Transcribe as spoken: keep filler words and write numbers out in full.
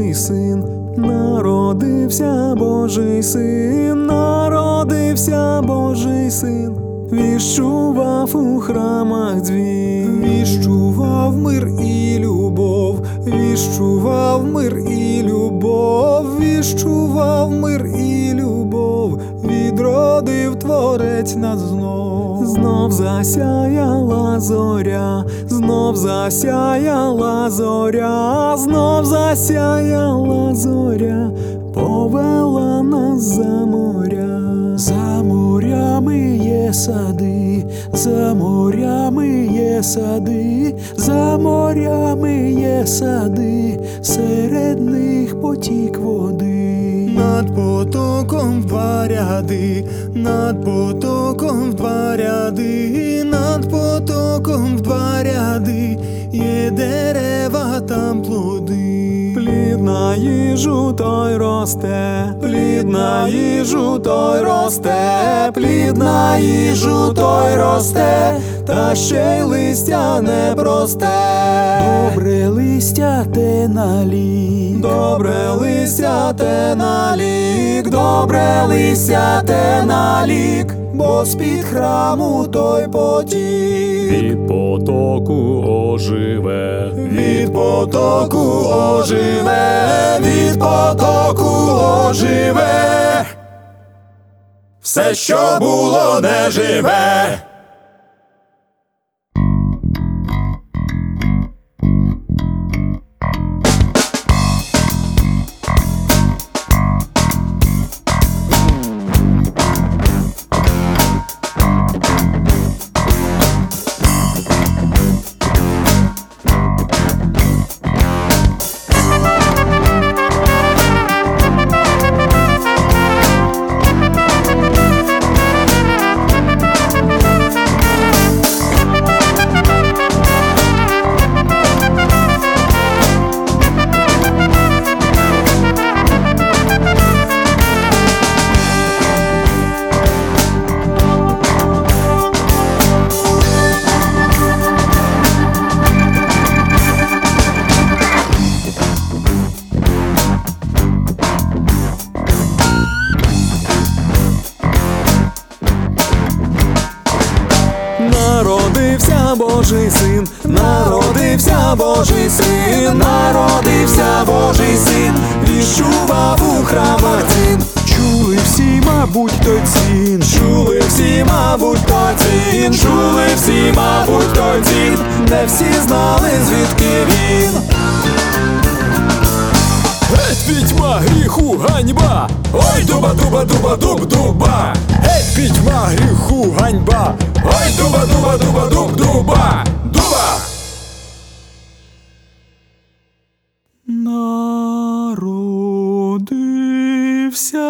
Божий син, народився Божий син, народився Божий син, віщував у храмах дзвін, віщував мир і любов, віщував мир і любов, віщував мир і любов, відродив Творець нас знов. Знов засяяла зоря, знов засяяла зоря, знов засяяла зоря, повела нас за моря. За морями є сади, за морями є сади, за морями є сади, серед них потік води. Над потоком в два ряди, над потоком в два ряди, над потоком в два ряди, є дерева, там плоди. Плід на їжу той росте, плід на їжу той росте, плід на їжу той росте, та ще й листя не просте. Добре листя те на лік, добре листя те на лік, добре листя те на лік, бо з-під храму той потік. Від потоку оживе, від потоку оживе, від потоку оживе, все, що було, не живе. Народився Божий син, народився Божий син, народився Божий син, віщував у храмах дзвін. Чули всі, мабуть, той дзвін, чули всі, мабуть, той дзвін, чули всі, мабуть, той дзвін, не всі знали, звідки він. геть відьма гріху ганьба, ой дуба, дуба, дуба, дуб, дуба, геть відьма гріху ганьба, ой дуба, дуба, дуба, дуб, дуба, дуба. Народився